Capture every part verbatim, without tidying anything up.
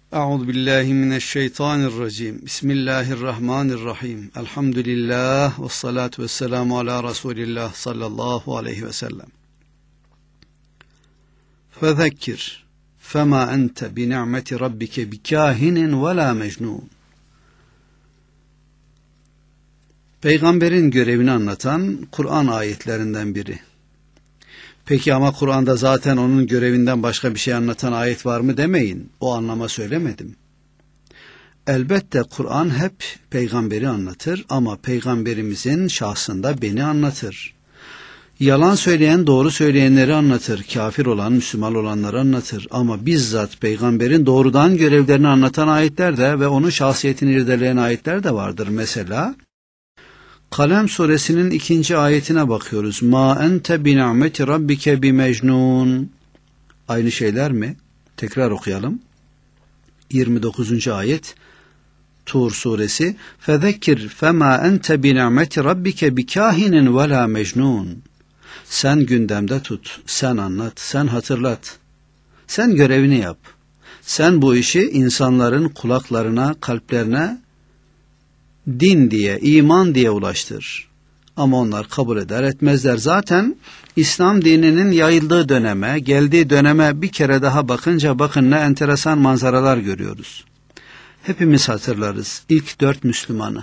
Euzu billahi mineşşeytanirracim. Bismillahirrahmanirrahim. Elhamdülillah ve salatu vesselamu ala Resulillah sallallahu aleyhi ve sellem. Fezekkir fema ente bi ni'meti rabbike bikahinin ve la mecnun. Peygamberin görevini anlatan Kur'an ayetlerinden biri. Peki ama Kur'an'da zaten onun görevinden başka bir şey anlatan ayet var mı demeyin. O anlama söylemedim. Elbette Kur'an hep peygamberi anlatır ama peygamberimizin şahsında beni anlatır. Yalan söyleyen doğru söyleyenleri anlatır. Kafir olan Müslüman olanları anlatır. Ama bizzat peygamberin doğrudan görevlerini anlatan ayetler de ve onun şahsiyetini irdeleyen ayetler de vardır. Mesela Kalem suresinin ikinci ayetine bakıyoruz. Ma ente bi ni'meti rabbike bi mecnun. Aynı şeyler mi? Tekrar okuyalım. yirmi dokuzuncu ayet Tur suresi. Fezekkir fema ente bi ni'meti rabbike bi kahinin ve la mecnun. Sen gündemde tut, sen anlat, sen hatırlat. Sen görevini yap. Sen bu işi insanların kulaklarına, kalplerine din diye, iman diye ulaştır. Ama onlar kabul eder etmezler. Zaten İslam dininin yayıldığı döneme, geldiği döneme bir kere daha bakınca bakın ne enteresan manzaralar görüyoruz. Hepimiz hatırlarız ilk dört Müslümanı.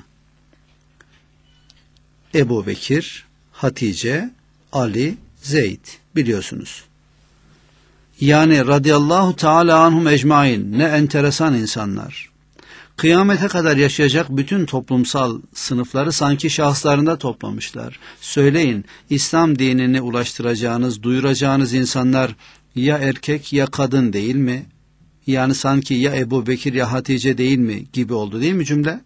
Ebu Bekir, Hatice, Ali, Zeyd biliyorsunuz. Yani radıyallahu teala anhum ecmain, ne enteresan insanlar. Kıyamete kadar yaşayacak bütün toplumsal sınıfları sanki şahıslarında toplamışlar. Söyleyin, İslam dinini ulaştıracağınız, duyuracağınız insanlar ya erkek ya kadın değil mi? Yani sanki ya Ebu Bekir ya Hatice değil mi gibi oldu değil mi cümle?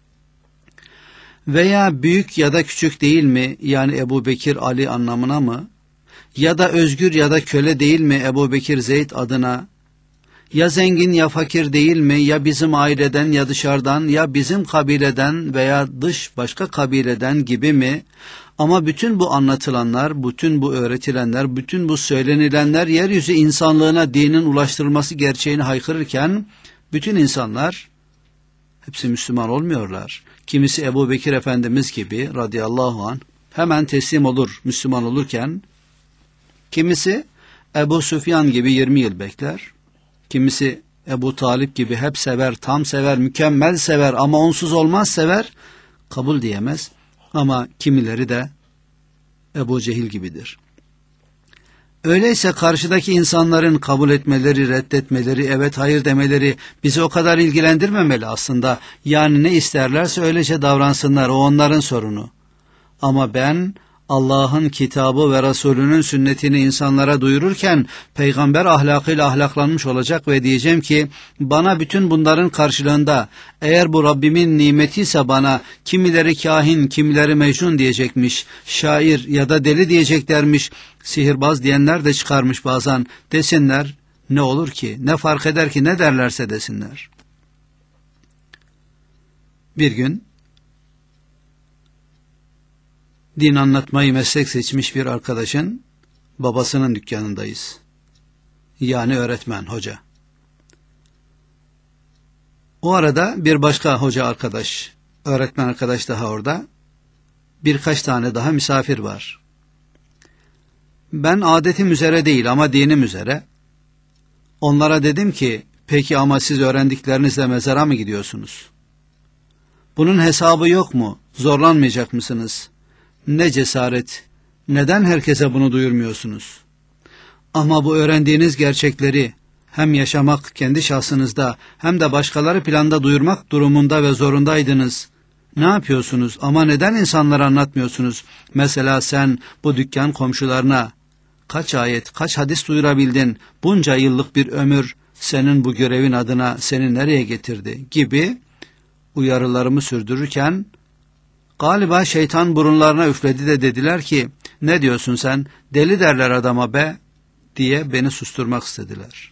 Veya büyük ya da küçük değil mi? Yani Ebu Bekir Ali anlamına mı? Ya da özgür ya da köle değil mi Ebu Bekir Zeyd adına? Ya zengin ya fakir değil mi? Ya bizim aileden ya dışarıdan ya bizim kabileden veya dış başka kabileden gibi mi? Ama bütün bu anlatılanlar, bütün bu öğretilenler, bütün bu söylenilenler yeryüzü insanlığına dinin ulaştırılması gerçeğini haykırırken bütün insanlar hepsi Müslüman olmuyorlar. Kimisi Ebu Bekir Efendimiz gibi radıyallahu anh hemen teslim olur Müslüman olurken kimisi Ebu Süfyan gibi yirmi yıl bekler. Kimisi Ebu Talip gibi hep sever, tam sever, mükemmel sever ama onsuz olmaz sever, kabul diyemez. Ama kimileri de Ebu Cehil gibidir. Öyleyse karşıdaki insanların kabul etmeleri, reddetmeleri, evet hayır demeleri bizi o kadar ilgilendirmemeli aslında. Yani ne isterlerse öylece davransınlar, o onların sorunu. Ama ben Allah'ın kitabı ve Resulünün sünnetini insanlara duyururken peygamber ahlakıyla ahlaklanmış olacak ve diyeceğim ki bana bütün bunların karşılığında eğer bu Rabbimin nimetiyse bana kimileri kahin, kimileri mecnun diyecekmiş, şair ya da deli diyeceklermiş, sihirbaz diyenler de çıkarmış bazen, desinler ne olur ki, ne fark eder ki, ne derlerse desinler. Bir gün din anlatmayı meslek seçmiş bir arkadaşın babasının dükkanındayız. Yani öğretmen, hoca. O arada bir başka hoca arkadaş, öğretmen arkadaş daha orada. Birkaç tane daha misafir var. Ben adetim üzere değil ama dinim üzere. Onlara dedim ki, peki ama siz öğrendiklerinizle mezara mı gidiyorsunuz? Bunun hesabı yok mu? Zorlanmayacak mısınız? Ne cesaret, neden herkese bunu duyurmuyorsunuz? Ama bu öğrendiğiniz gerçekleri hem yaşamak kendi şahsınızda hem de başkaları planda duyurmak durumunda ve zorundaydınız. Ne yapıyorsunuz ama neden insanlara anlatmıyorsunuz? Mesela sen bu dükkan komşularına kaç ayet, kaç hadis duyurabildin, bunca yıllık bir ömür senin bu görevin adına seni nereye getirdi gibi uyarılarımı sürdürürken galiba şeytan burunlarına üfledi de dediler ki ne diyorsun sen, deli derler adama be diye beni susturmak istediler.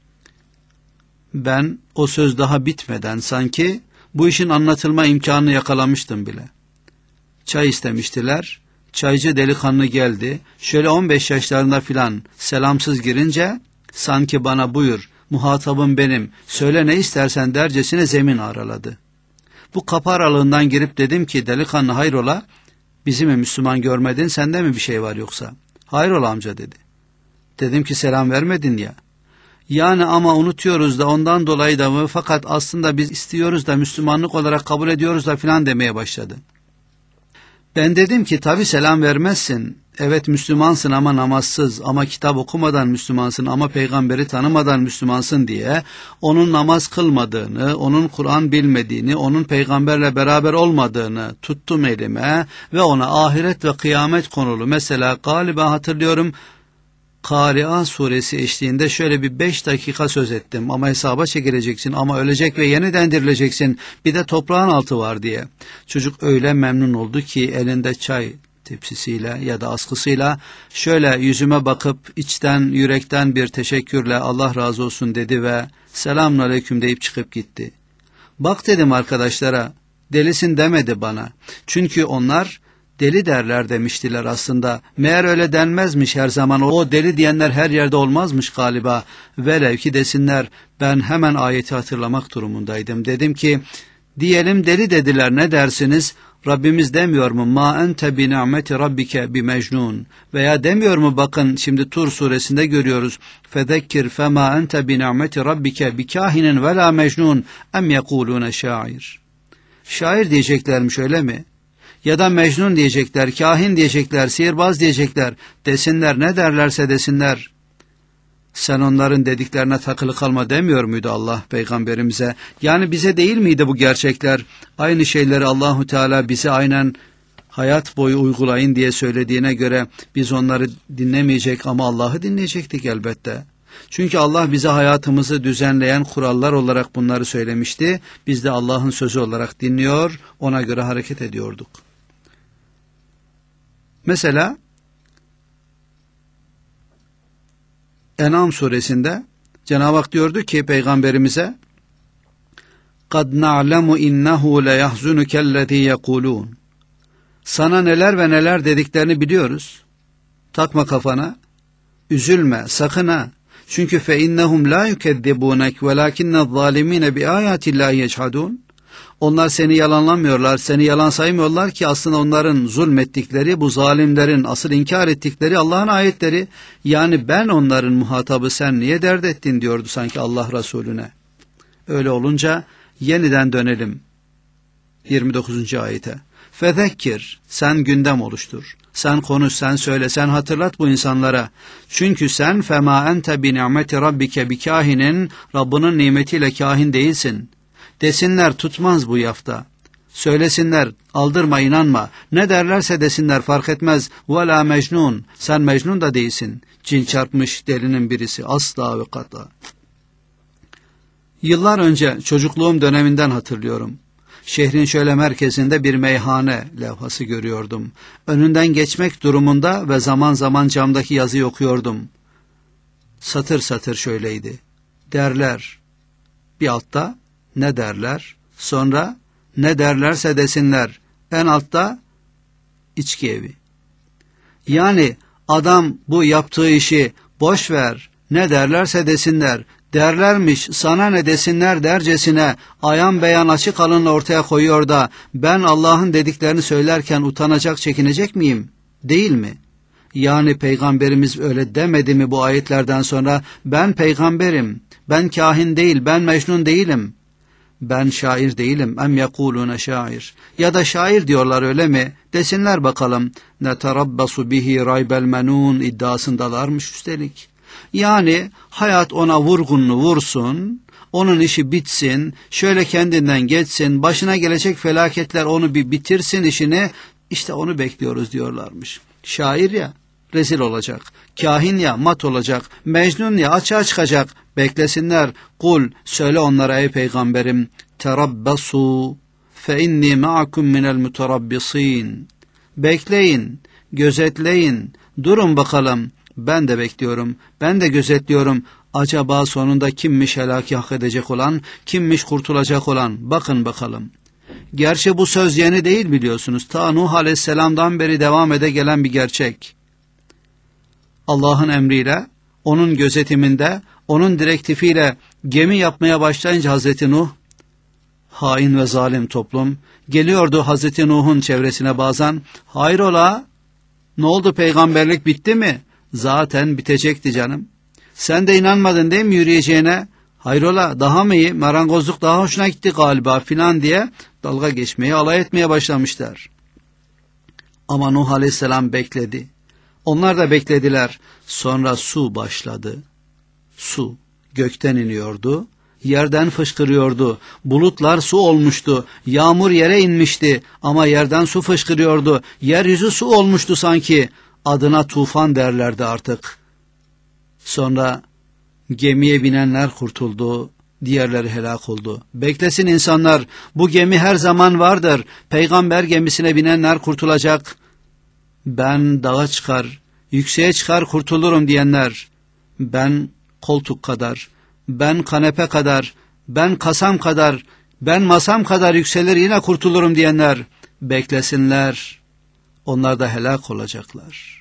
Ben o söz daha bitmeden sanki bu işin anlatılma imkanını yakalamıştım bile. Çay istemiştiler, çaycı delikanlı geldi, şöyle on beş yaşlarında filan selamsız girince sanki bana buyur muhatabım benim, söyle ne istersen dercesine zemin araladı. Bu kapı aralığından girip dedim ki, delikanlı hayrola, bizi mi Müslüman görmedin, sende mi bir şey var yoksa? Hayrola amca dedi. Dedim ki selam vermedin ya. Yani ama unutuyoruz da ondan dolayı da mı, fakat aslında biz istiyoruz da Müslümanlık olarak kabul ediyoruz da filan demeye başladı. Ben dedim ki tabi selam vermezsin. Evet Müslümansın ama namazsız, ama kitap okumadan Müslümansın, ama peygamberi tanımadan Müslümansın diye onun namaz kılmadığını, onun Kur'an bilmediğini, onun peygamberle beraber olmadığını tuttum elime ve ona ahiret ve kıyamet konulu, mesela galiba hatırlıyorum Kari'a suresi eşliğinde şöyle bir beş dakika söz ettim. Ama hesaba çekileceksin, ama ölecek ve yeniden dirileceksin, bir de toprağın altı var diye. Çocuk öyle memnun oldu ki elinde çay tepsisiyle ya da askısıyla şöyle yüzüme bakıp içten yürekten bir teşekkürle Allah razı olsun dedi ve selamun aleyküm deyip çıkıp gitti. Bak dedim arkadaşlara, delisin demedi bana. Çünkü onlar deli derler demiştiler aslında. Meğer öyle denmezmiş her zaman. O deli diyenler her yerde olmazmış galiba. Velev ki desinler, ben hemen ayeti hatırlamak durumundaydım. Dedim ki, diyelim deli dediler, ne dersiniz? Rabbimiz demiyor mu? Ma ente bi ni'meti rabbike bi mecnun. Veya demiyor mu? Bakın şimdi Tur suresinde görüyoruz. Fezekkir fema ente bi ni'meti rabbike bi kahinin ve la mecnun em yekulune şair. Şair diyeceklermiş, öyle mi? Ya da mecnun diyecekler, kahin diyecekler, sihirbaz diyecekler. Desinler, ne derlerse desinler. Sen onların dediklerine takılı kalma demiyor muydu Allah peygamberimize? Yani bize değil miydi bu gerçekler? Aynı şeyleri Allahu Teala bize aynen hayat boyu uygulayın diye söylediğine göre biz onları dinlemeyecek ama Allah'ı dinleyecektik elbette. Çünkü Allah bize hayatımızı düzenleyen kurallar olarak bunları söylemişti. Biz de Allah'ın sözü olarak dinliyor, ona göre hareket ediyorduk. Mesela En'am suresinde Cenab-ı Hak diyordu ki peygamberimize, قَدْ نَعْلَمُ اِنَّهُ لَيَحْزُنُكَ الَّذ۪ي يَقُولُونَ Sana neler ve neler dediklerini biliyoruz. Takma kafana, üzülme, sakın ha. Çünkü فَاِنَّهُمْ لَا يُكَذِّبُونَكْ وَلَاكِنَّ الظَّالِم۪ينَ بِآيَاتِ اللّٰهِ يَجْحَدُونَ Onlar seni yalanlamıyorlar, seni yalan saymıyorlar ki aslında onların zulmettikleri, bu zalimlerin asıl inkar ettikleri Allah'ın ayetleri. Yani ben onların muhatabı, sen niye dert ettin diyordu sanki Allah Resulüne. Öyle olunca yeniden dönelim yirmi dokuzuncu ayete. Fezekkir, sen gündem oluştur. Sen konuş, sen söyle, sen hatırlat bu insanlara. Çünkü sen fema ente bi ni'meti rabbike bi kahinin, Rabbinin nimetiyle kahin değilsin. Desinler, tutmaz bu yafta. Söylesinler, aldırma, inanma. Ne derlerse desinler, fark etmez. Vela mecnun, sen mecnun da değilsin. Cin çarpmış delinin birisi, asla ve kata. Yıllar önce çocukluğum döneminden hatırlıyorum. Şehrin şöyle merkezinde bir meyhane levhası görüyordum. Önünden geçmek durumunda ve zaman zaman camdaki yazıyı okuyordum. Satır satır şöyleydi. Derler. Bir altta ne derler? Sonra ne derlerse desinler. En altta içki evi. Yani adam bu yaptığı işi boş ver, ne derlerse desinler. Derlermiş, sana ne desinler dercesine ayan beyan açık alınla ortaya koyuyor da ben Allah'ın dediklerini söylerken utanacak, çekinecek miyim? Değil mi? Yani peygamberimiz öyle demedi mi bu ayetlerden sonra? Ben peygamberim, ben kahin değil, ben mecnun değilim. Ben şair değilim. Em yekulune şair. Ya da şair diyorlar, öyle mi? Desinler bakalım. Neterabbasu bihi raybel menun iddiasındalarmış üstelik. Yani hayat ona vurgununu vursun, onun işi bitsin, şöyle kendinden geçsin, başına gelecek felaketler onu bir bitirsin işini, işte onu bekliyoruz diyorlarmış. Şair ya, rezil olacak. Kahin ya, mat olacak. Mecnun ya, açığa çıkacak. Beklesinler. Kul, söyle onlara ey peygamberim. Terabbasu fe inni ma'akum minel muterabbisin. Bekleyin, gözetleyin, durun bakalım. Ben de bekliyorum, ben de gözetliyorum. Acaba sonunda kimmiş helaki hak edecek olan, kimmiş kurtulacak olan? Bakın bakalım. Gerçi bu söz yeni değil biliyorsunuz. Ta Nuh Aleyhisselam'dan beri devam ede gelen bir gerçek. Allah'ın emriyle, onun gözetiminde onun direktifiyle gemi yapmaya başlayınca Hazreti Nuh, hain ve zalim toplum, geliyordu Hazreti Nuh'un çevresine bazen, hayrola, ne oldu, peygamberlik bitti mi? Zaten bitecekti canım. Sen de inanmadın değil mi yürüyeceğine? Hayrola, daha mı iyi, marangozluk daha hoşuna gitti galiba filan diye dalga geçmeye, alay etmeye başlamışlar. Ama Nuh Aleyhisselam bekledi. Onlar da beklediler. Sonra su başladı. Su gökten iniyordu, yerden fışkırıyordu. Bulutlar su olmuştu. Yağmur yere inmişti ama yerden su fışkırıyordu. Yeryüzü su olmuştu sanki. Adına tufan derlerdi artık. Sonra gemiye binenler kurtuldu, diğerleri helak oldu. Beklesin insanlar, bu gemi her zaman vardır. Peygamber gemisine binenler kurtulacak. Ben dağa çıkar, yükseğe çıkar kurtulurum diyenler, ben koltuk kadar, ben kanepe kadar, ben kasam kadar, ben masam kadar yükselir yine kurtulurum diyenler, beklesinler, onlar da helak olacaklar.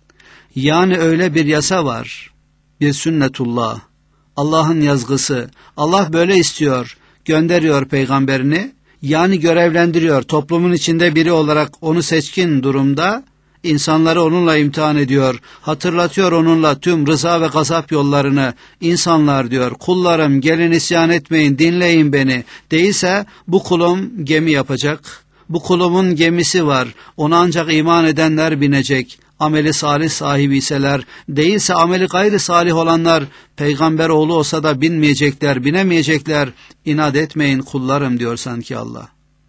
Yani öyle bir yasa var, bir sünnetullah, Allah'ın yazgısı, Allah böyle istiyor, gönderiyor peygamberini, yani görevlendiriyor, toplumun içinde biri olarak onu seçkin durumda, İnsanları onunla imtihan ediyor, hatırlatıyor onunla tüm rıza ve gazap yollarını. İnsanlar diyor, kullarım gelin isyan etmeyin, dinleyin beni. Değilse bu kulum gemi yapacak, bu kulumun gemisi var, ona ancak iman edenler binecek. Ameli salih sahibi iseler, değilse ameli gayri salih olanlar, peygamber oğlu olsa da binmeyecekler, binemeyecekler. İnat etmeyin kullarım diyor sanki Allah.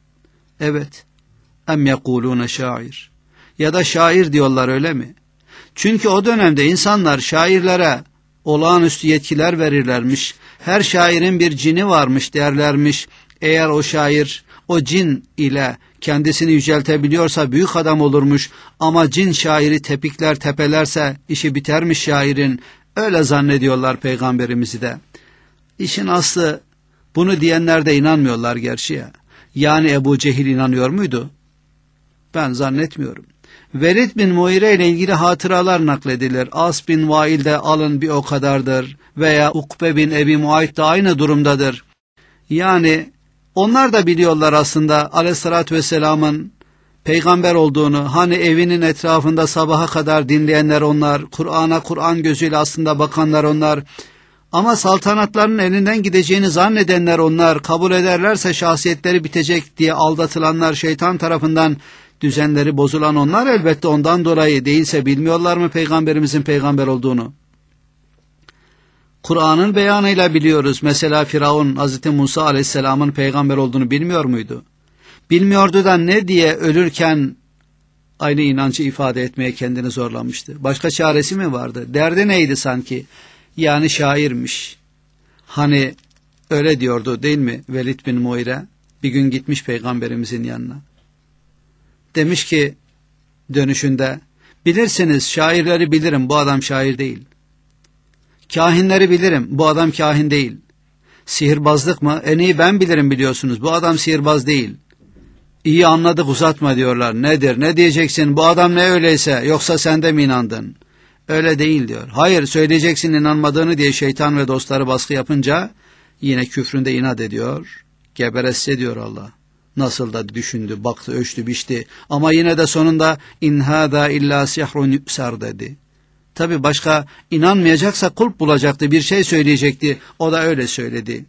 Evet, em yekulune şair. Ya da şair diyorlar, öyle mi? Çünkü o dönemde insanlar şairlere olağanüstü yetkiler verirlermiş. Her şairin bir cini varmış derlermiş. Eğer o şair o cin ile kendisini yüceltebiliyorsa büyük adam olurmuş. Ama cin şairi tepikler tepelerse işi bitermiş şairin. Öyle zannediyorlar peygamberimizi de. İşin aslı, bunu diyenler de inanmıyorlar gerçi ya. Yani Ebu Cehil inanıyor muydu? Ben zannetmiyorum. Velid bin Muire ile ilgili hatıralar nakledilir. As bin Vail de alın bir o kadardır. Veya Ukbe bin Ebi Muayt da aynı durumdadır. Yani onlar da biliyorlar aslında Aleyhisselatü Vesselam'ın peygamber olduğunu. Hani evinin etrafında sabaha kadar dinleyenler onlar. Kur'an'a Kur'an gözüyle aslında bakanlar onlar. Ama saltanatlarının elinden gideceğini zannedenler onlar. Kabul ederlerse şahsiyetleri bitecek diye aldatılanlar, şeytan tarafından düzenleri bozulan onlar, elbette ondan dolayı. Değilse bilmiyorlar mı peygamberimizin peygamber olduğunu? Kur'an'ın beyanıyla biliyoruz. Mesela Firavun Hazreti Musa Aleyhisselam'ın peygamber olduğunu bilmiyor muydu? Bilmiyordu da ne diye ölürken aynı inancı ifade etmeye kendini zorlamıştı? Başka çaresi mi vardı? Derdi neydi sanki? Yani şairmiş. Hani öyle diyordu değil mi Velid bin Muire? Bir gün gitmiş peygamberimizin yanına. Demiş ki dönüşünde, bilirsiniz şairleri bilirim, bu adam şair değil. Kahinleri bilirim, bu adam kahin değil. Sihirbazlık mı? En iyi ben bilirim biliyorsunuz, bu adam sihirbaz değil. İyi anladık, uzatma diyorlar. Nedir, ne diyeceksin, bu adam ne öyleyse, yoksa sen de mi inandın? Öyle değil diyor. Hayır, söyleyeceksin inanmadığını diye şeytan ve dostları baskı yapınca yine küfründe inat ediyor. Geberesse diyor Allah. Nasıl da düşündü, baktı, ölçtü, biçti. Ama yine de sonunda in hâzâ illâ sihrun yüksar dedi. Tabi başka inanmayacaksa kulp bulacaktı, bir şey söyleyecekti. O da öyle söyledi.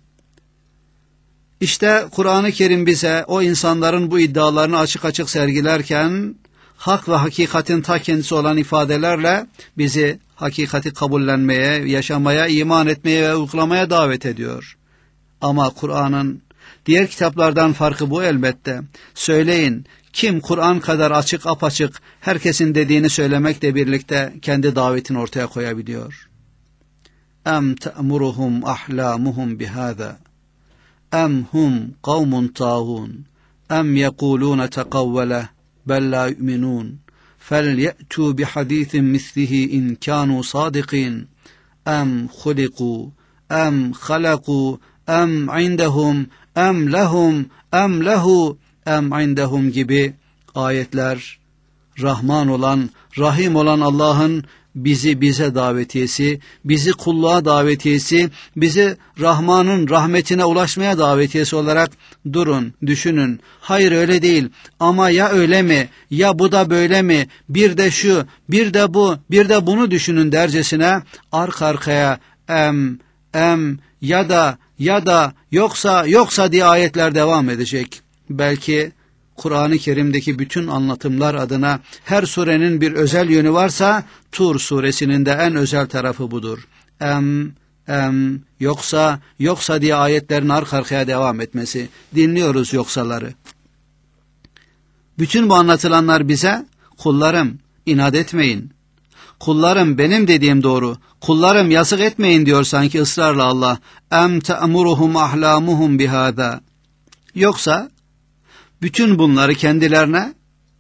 İşte Kur'an-ı Kerim bize o insanların bu iddialarını açık açık sergilerken hak ve hakikatin ta kendisi olan ifadelerle bizi hakikati kabullenmeye, yaşamaya, iman etmeye ve uygulamaya davet ediyor. Ama Kur'an'ın diğer kitaplardan farkı bu elbette. Söyleyin, kim Kur'an kadar açık apaçık herkesin dediğini söylemekle birlikte kendi davetini ortaya koyabiliyor? Em te'muruhum ahlamuhum bihâzâ em hum kavmun tâhûn em yekulûne tekavvele bel la yu'minûn fel ye'tû bihadîthin mislihi in kânû sâdikîn em hulikû em halakû em indehum em lehum em lehu em indehum gibi ayetler Rahman olan, Rahim olan Allah'ın bizi bize davetiyesi, bizi kulluğa davetiyesi, bizi Rahman'ın rahmetine ulaşmaya davetiyesi olarak durun, düşünün. Hayır öyle değil ama ya öyle mi, ya bu da böyle mi, bir de şu, bir de bu, bir de bunu düşünün dercesine arka arkaya em, em ya da ya da yoksa yoksa diye ayetler devam edecek. Belki Kur'an-ı Kerim'deki bütün anlatımlar adına her surenin bir özel yönü varsa Tur suresinin de en özel tarafı budur. Em, em, yoksa, yoksa diye ayetlerin arka arkaya devam etmesi. Dinliyoruz yoksaları. Bütün bu anlatılanlar bize kullarım inat etmeyin. Kullarım benim dediğim doğru. Kullarım yazık etmeyin diyor sanki ısrarla Allah. Em te'muruhum ahlamuhum bihâzâ. Yoksa bütün bunları kendilerine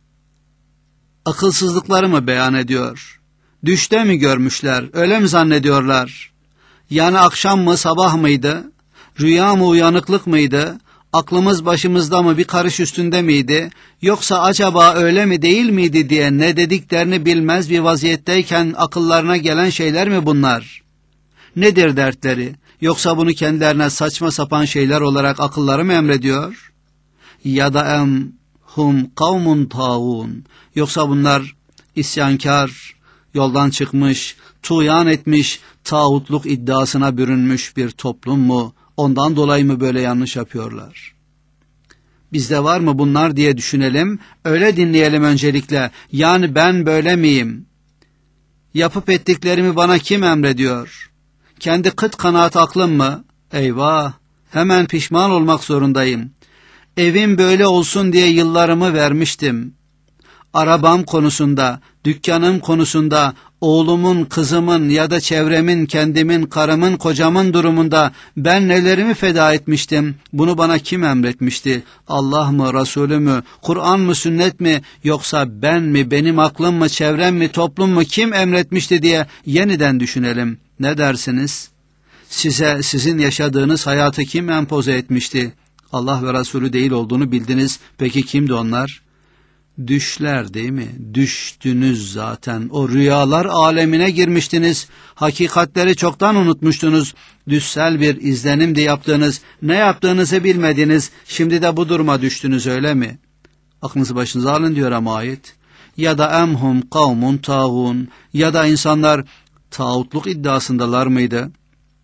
akılsızlıkları mı beyan ediyor? Düşte mi görmüşler? Öyle mi zannediyorlar? Yani akşam mı sabah mıydı? Rüya mı uyanıklık mıydı? Aklımız başımızda mı bir karış üstünde miydi? Yoksa acaba öyle mi değil miydi diye ne dediklerini bilmez bir vaziyetteyken akıllarına gelen şeyler mi bunlar? Nedir dertleri? Yoksa bunu kendilerine saçma sapan şeyler olarak akılları mı emrediyor? Ya da em hum kavmun tağun. Yoksa bunlar isyankar, yoldan çıkmış, tuğyan etmiş, tağutluk iddiasına bürünmüş bir toplum mu? Ondan dolayı mı böyle yanlış yapıyorlar? Bizde var mı bunlar diye düşünelim, öyle dinleyelim öncelikle. Yani ben böyle miyim? Yapıp ettiklerimi bana kim emrediyor? Kendi kıt kanaat aklım mı? Eyvah, hemen pişman olmak zorundayım. Evim böyle olsun diye yıllarımı vermiştim. Arabam konusunda, dükkanım konusunda, oğlumun, kızımın ya da çevremin, kendimin, karımın, kocamın durumunda ben nelerimi feda etmiştim? Bunu bana kim emretmişti? Allah mı, Resulü mü, Kur'an mı, sünnet mi, yoksa ben mi, benim aklım mı, çevrem mi, toplum mu, kim emretmişti diye yeniden düşünelim. Ne dersiniz? Size, sizin yaşadığınız hayatı kim empoze etmişti? Allah ve Resulü değil olduğunu bildiniz. Peki kimdi onlar? Düşler değil mi? Düştünüz zaten. O rüyalar alemine girmiştiniz. Hakikatleri çoktan unutmuştunuz. Düşsel bir izlenim de yaptığınız, ne yaptığınızı bilmediniz. Şimdi de bu duruma düştünüz öyle mi? Aklınızı başınıza alın diyor ama ayet. Ya da emhum kavmun tağun. Ya da insanlar tağutluk iddiasındalar mıydı?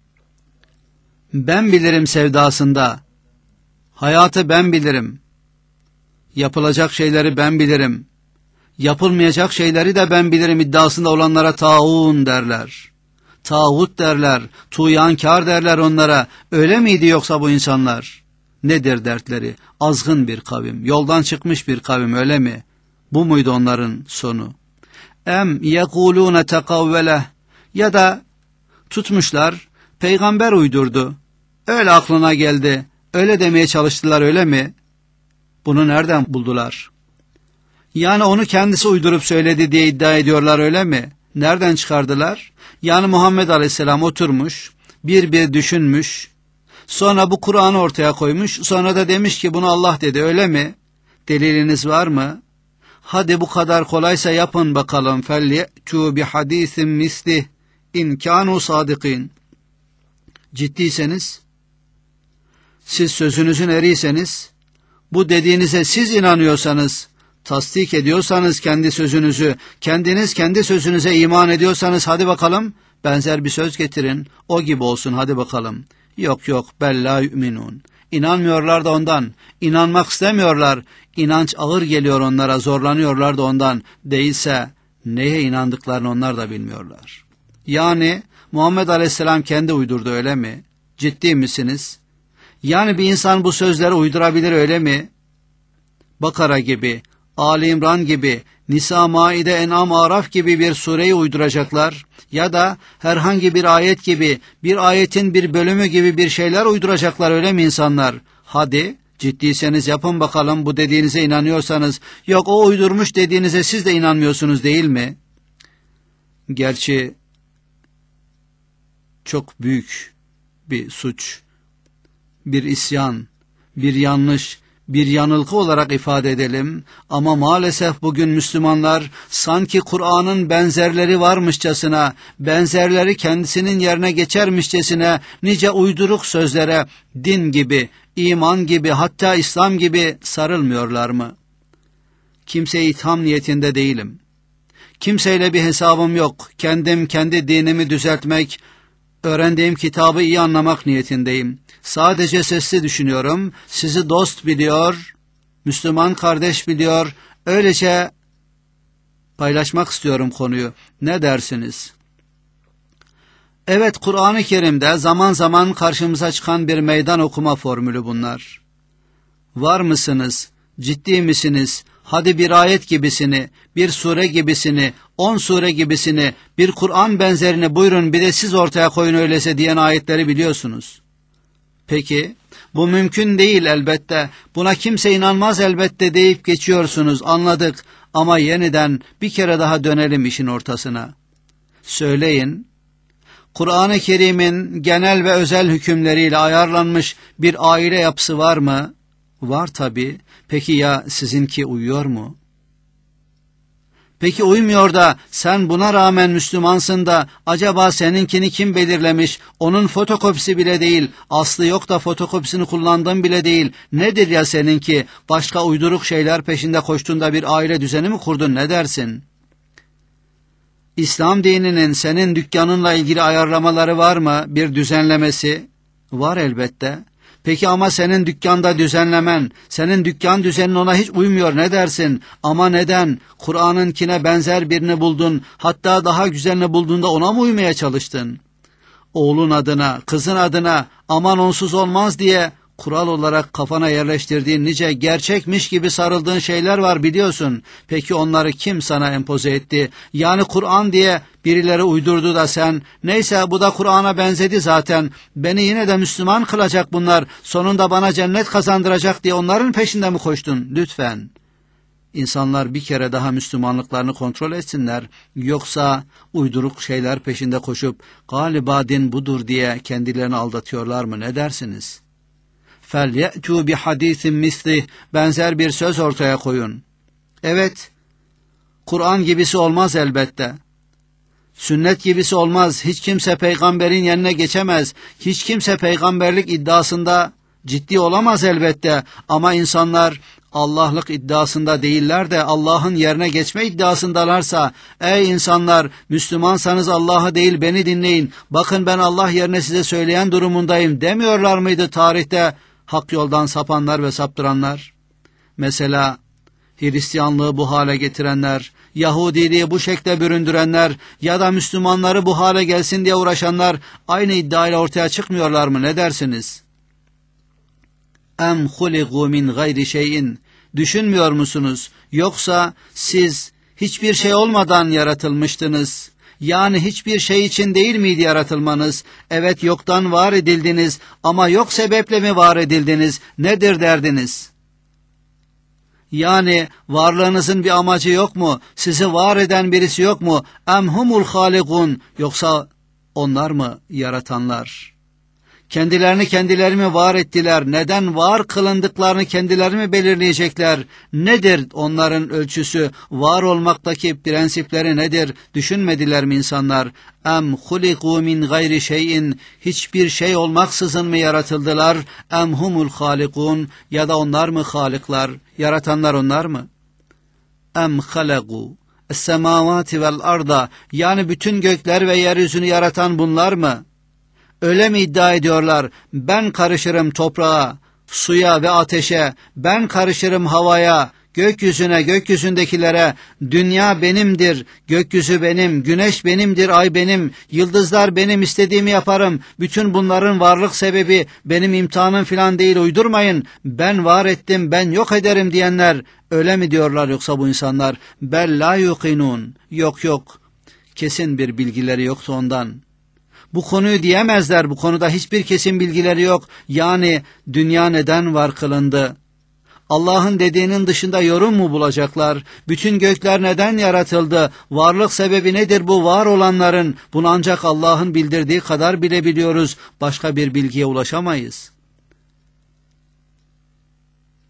Ben bilirim sevdasında. Hayatı ben bilirim. Yapılacak şeyleri ben bilirim. Yapılmayacak şeyleri de ben bilirim iddiasında olanlara tağun derler. Tağut derler, tuğyankar derler onlara. Öyle miydi yoksa bu insanlar? Nedir dertleri? Azgın bir kavim, yoldan çıkmış bir kavim öyle mi? Bu muydu onların sonu? Em yekulune tekavvele. Ya da tutmuşlar, peygamber uydurdu. Öyle aklına geldi. Öyle demeye çalıştılar öyle mi? Bunu nereden buldular? Yani onu kendisi uydurup söyledi diye iddia ediyorlar öyle mi? Nereden çıkardılar? Yani Muhammed Aleyhisselam oturmuş, bir bir düşünmüş, sonra bu Kur'an'ı ortaya koymuş, sonra da demiş ki bunu Allah dedi öyle mi? Deliliniz var mı? Hadi bu kadar kolaysa yapın bakalım. فَلْيَأْتُوا بِحَد۪يثٍ مِسْلِهِ اِنْ كَانُوا صَادِقِينَ. Ciddiyseniz, siz sözünüzün eriyseniz, bu dediğinize siz inanıyorsanız, tasdik ediyorsanız kendi sözünüzü, kendiniz kendi sözünüze iman ediyorsanız hadi bakalım benzer bir söz getirin, o gibi olsun hadi bakalım. Yok yok bella yu'minun. İnanmıyorlar da ondan, inanmak istemiyorlar, inanç ağır geliyor onlara, zorlanıyorlar da ondan, değilse neye inandıklarını onlar da bilmiyorlar. Yani Muhammed Aleyhisselam kendi uydurdu öyle mi? Ciddi misiniz? Yani bir insan bu sözleri uydurabilir öyle mi? Bakara gibi, Ali İmran gibi, Nisa, Maide, En'am, Araf gibi bir sureyi uyduracaklar ya da herhangi bir ayet gibi, bir ayetin bir bölümü gibi bir şeyler uyduracaklar öyle mi insanlar? Hadi ciddiyseniz yapın bakalım, bu dediğinize inanıyorsanız. Yok o uydurmuş dediğinize siz de inanmıyorsunuz değil mi? Gerçi çok büyük bir suç, bir isyan, bir yanlış, bir yanılgı olarak ifade edelim ama maalesef bugün Müslümanlar sanki Kur'an'ın benzerleri varmışçasına, benzerleri kendisinin yerine geçermişçesine nice uyduruk sözlere din gibi, iman gibi, hatta İslam gibi sarılmıyorlar mı? Kimseyi itham niyetinde değilim. Kimseyle bir hesabım yok. Kendim kendi dinimi düzeltmek, öğrendiğim kitabı iyi anlamak niyetindeyim. Sadece sesli düşünüyorum. Sizi dost biliyor, Müslüman kardeş biliyor. Öylece paylaşmak istiyorum konuyu. Ne dersiniz? Evet, Kur'an-ı Kerim'de zaman zaman karşımıza çıkan bir meydan okuma formülü bunlar. Var mısınız? Ciddi misiniz? Hadi bir ayet gibisini, bir sure gibisini, on sure gibisini, bir Kur'an benzerini buyurun bir de siz ortaya koyun öyleyse diyen ayetleri biliyorsunuz. Peki, bu mümkün değil elbette, buna kimse inanmaz elbette deyip geçiyorsunuz, anladık ama yeniden bir kere daha dönelim işin ortasına. Söyleyin, Kur'an-ı Kerim'in genel ve özel hükümleriyle ayarlanmış bir aile yapısı var mı? Var tabii. Peki ya sizinki uyuyor mu? Peki uymuyor da sen buna rağmen Müslümansın da acaba seninkini kim belirlemiş? Onun fotokopisi bile değil, aslı yok da fotokopisini kullandığın bile değil. Nedir ya seninki? Başka uyduruk şeyler peşinde koştuğunda bir aile düzeni mi kurdun, ne dersin? İslam dininin senin dükkanınla ilgili ayarlamaları var mı? Bir düzenlemesi? Var elbette. Peki ama senin dükkanda düzenlemen, senin dükkan düzenin ona hiç uymuyor, ne dersin? Ama neden? Kur'an'ınkine benzer birini buldun, hatta daha güzelini bulduğunda ona mı uymaya çalıştın? Oğlun adına, kızın adına aman onsuz olmaz diye kural olarak kafana yerleştirdiğin nice gerçekmiş gibi sarıldığın şeyler var biliyorsun. Peki onları kim sana empoze etti? Yani Kur'an diye birileri uydurdu da sen, neyse bu da Kur'an'a benzedi zaten, beni yine de Müslüman kılacak bunlar, sonunda bana cennet kazandıracak diye onların peşinde mi koştun? Lütfen. İnsanlar bir kere daha Müslümanlıklarını kontrol etsinler. Yoksa uyduruk şeyler peşinde koşup galiba din budur diye kendilerini aldatıyorlar mı? Ne dersiniz? فَلْيَأْتُوا بِحَد۪يثٍ مِثْلِهِ benzer bir söz ortaya koyun. Evet, Kur'an gibisi olmaz elbette. Sünnet gibisi olmaz. Hiç kimse peygamberin yerine geçemez. Hiç kimse peygamberlik iddiasında ciddi olamaz elbette. Ama insanlar Allah'lık iddiasında değiller de Allah'ın yerine geçme iddiasındalarsa, ey insanlar, Müslümansanız Allah'ı değil beni dinleyin, bakın ben Allah yerine size söyleyen durumundayım demiyorlar mıydı tarihte hak yoldan sapanlar ve saptıranlar? Mesela Hristiyanlığı bu hale getirenler, Yahudiliği bu şekle büründürenler ya da Müslümanları bu hale gelsin diye uğraşanlar aynı iddiayla ortaya çıkmıyorlar mı? Ne dersiniz? Em huligu min gayri şeyin. Düşünmüyor musunuz? Yoksa siz hiçbir şey olmadan yaratılmıştınız. Yani hiçbir şey için değil miydi yaratılmanız? Evet, yoktan var edildiniz ama yok sebeple mi var edildiniz? Nedir derdiniz? Yani varlığınızın bir amacı yok mu? Sizi var eden birisi yok mu? Em humul halikun. Yoksa onlar mı yaratanlar? Kendilerini kendileri mi var ettiler? Neden var kılındıklarını kendileri mi belirleyecekler? Nedir onların ölçüsü? Var olmaktaki prensipleri nedir? Düşünmediler mi insanlar? Em huliku min gayri şeyin. Hiçbir şey olmaksızın mı yaratıldılar? Em humul halikun. Ya da onlar mı haliklar? Yaratanlar onlar mı? Em halagu es-semavati vel arda. Yani bütün gökler ve yeryüzünü yaratan bunlar mı? Öyle mi iddia ediyorlar? Ben karışırım toprağa, suya ve ateşe, ben karışırım havaya, gökyüzüne, gökyüzündekilere, dünya benimdir, gökyüzü benim, güneş benimdir, ay benim, yıldızlar benim, istediğimi yaparım, bütün bunların varlık sebebi benim imtihanım filan değil, uydurmayın, ben var ettim, ben yok ederim diyenler, öyle mi diyorlar yoksa bu insanlar? Bel la yuqinun. Yok yok, kesin bir bilgileri yoktu ondan. Bu konuyu diyemezler, bu konuda hiçbir kesin bilgileri yok. Yani dünya neden var kılındı? Allah'ın dediğinin dışında yorum mu bulacaklar? Bütün gökler neden yaratıldı? Varlık sebebi nedir bu var olanların? Bunu ancak Allah'ın bildirdiği kadar bilebiliyoruz. Başka bir bilgiye ulaşamayız.